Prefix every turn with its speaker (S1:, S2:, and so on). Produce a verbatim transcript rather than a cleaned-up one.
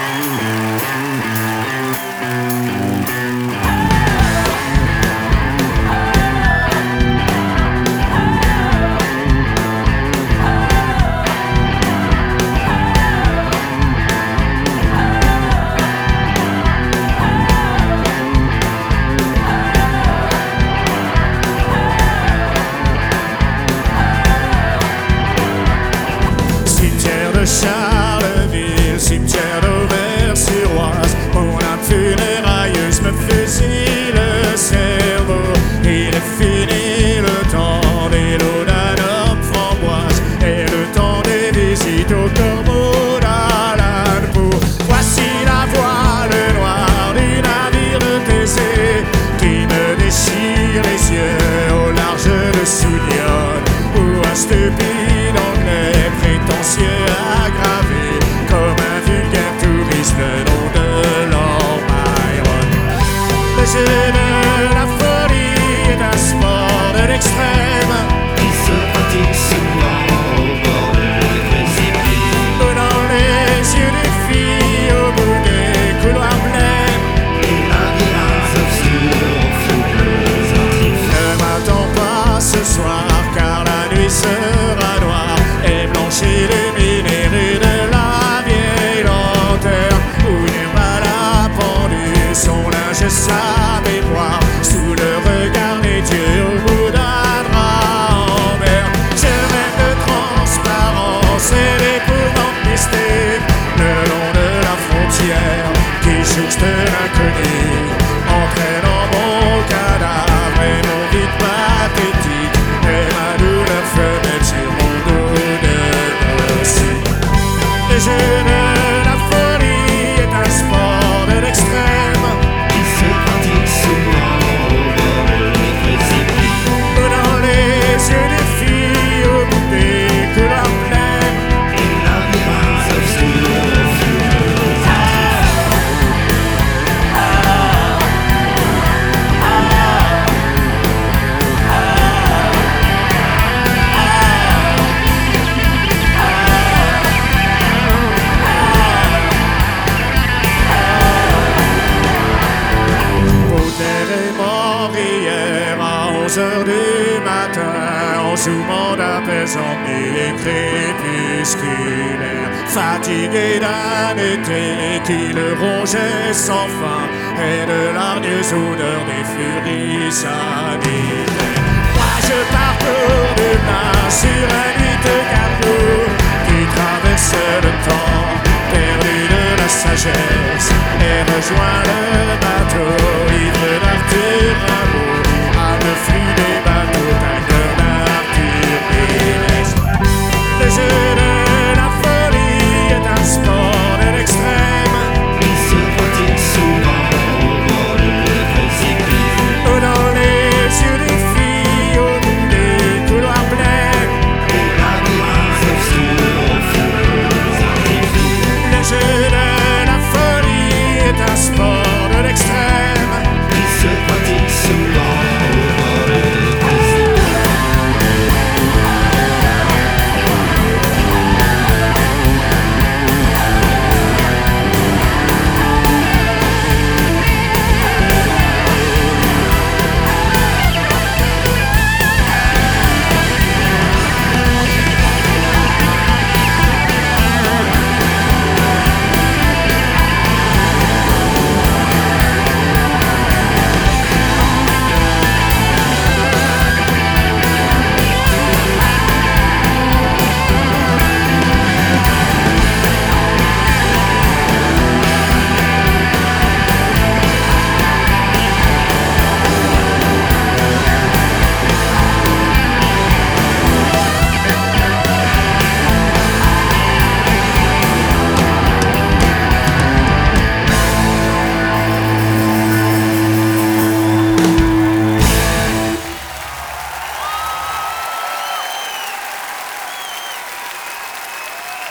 S1: Charleville, cimetière d'Auvers-sur-Oise, mon âme funérailleuse me fusille le cerveau. Il est fini le temps des lots d'un homme framboise et le temps des visites au corbeau d'Alain Poe. Voici la voile noire du navire de Thésée qui me déchire les yeux au large de Souillonne, où un stupide anglais prétentieux aggravé comme un vulgaire touriste le nom de Lord Byron. Le jeu de la folie est un sport de l'extrême
S2: qui se pratique souvent au bord de précipice.
S1: Dans les yeux des filles au bout des couloirs blêmes,
S2: Et labyrinthes obscurs aux foules artifices.
S1: ne m'attends pas ce soir car la nuit sera noire et blanche illuminée rue de la vieille lanterne, où Nirvana a pendu son linge et sa mémoire sous le regard des dieux au bout d'un drap en mer. Je rêve de transparence et d'épouvante mystique le long de la frontière qui jouxte l'inconnu, entraînant mon cadavre et mon vide pathétique et ma douleur femelle sur mon dos de nocif. Le jeu de la folie est un sport de l'extrême
S2: Qui se pratique souvent au bord de précipice.
S1: dans les yeux des filles au bout des couloirs pleins.
S2: Et labyrinthes obscurs aux foules artifices.
S1: Baudelaire est mort hier à onze heures du matin en zoomant d'apaisant nuit crépusculaire, fatigué d'un été qui le rongeait sans fin et de l'hargneuse odeur des furies sanitaires. Moi je parcours du main sur un lit de carreau qui traverse le temps, perdu de la sagesse et rejoint le